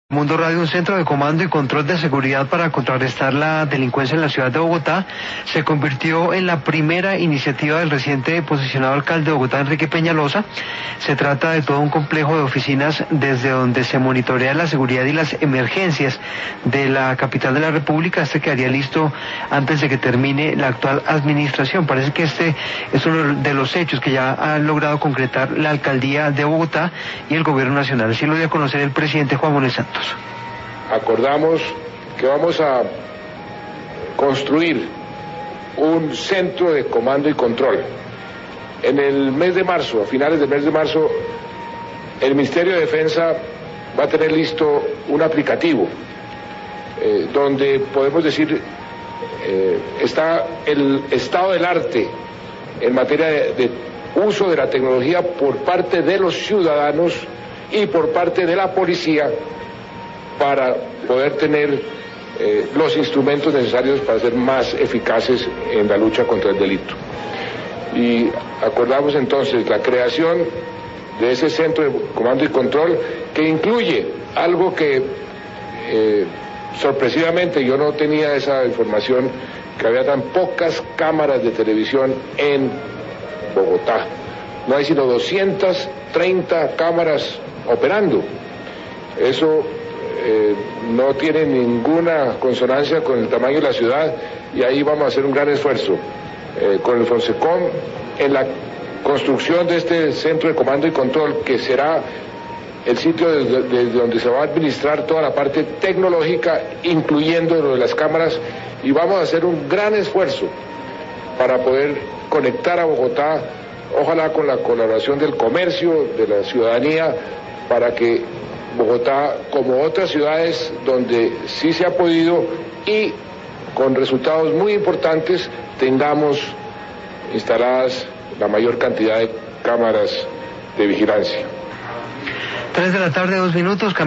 Mundo Radio, un centro de comando y control de seguridad para contrarrestar la delincuencia en la ciudad de Bogotá, se convirtió en la primera iniciativa del reciente posicionado alcalde de Bogotá, Enrique Peñalosa. Se trata de todo un complejo de oficinas desde donde se monitorea la seguridad y las emergencias de la capital de la República. Este quedaría listo antes de que termine la actual administración. Parece que este es uno de los hechos que ya han logrado concretar la alcaldía de Bogotá y el gobierno nacional. Así lo dio a conocer el presidente Juan Manuel Santos. Acordamos que vamos a construir un centro de comando y control. En el mes de marzo, a finales del mes de marzo, el Ministerio de Defensa va a tener listo un aplicativo donde podemos decir está el estado del arte en materia de uso de la tecnología por parte de los ciudadanos y por parte de la policía, para poder tener los instrumentos necesarios para ser más eficaces en la lucha contra el delito. Y acordamos entonces la creación de ese centro de comando y control, que incluye algo que sorpresivamente yo no tenía esa información, que había tan pocas cámaras de televisión en Bogotá. No hay sino 230 cámaras operando. Eso no tiene ninguna consonancia con el tamaño de la ciudad, y ahí vamos a hacer un gran esfuerzo con el Fonsecom en la construcción de este centro de comando y control, que será el sitio desde donde se va a administrar toda la parte tecnológica, incluyendo lo de las cámaras, y vamos a hacer un gran esfuerzo para poder conectar a Bogotá, ojalá con la colaboración del comercio, de la ciudadanía, para que Bogotá, como otras ciudades donde sí se ha podido y con resultados muy importantes, tengamos instaladas la mayor cantidad de cámaras de vigilancia. 3 de la tarde, 2 minutos.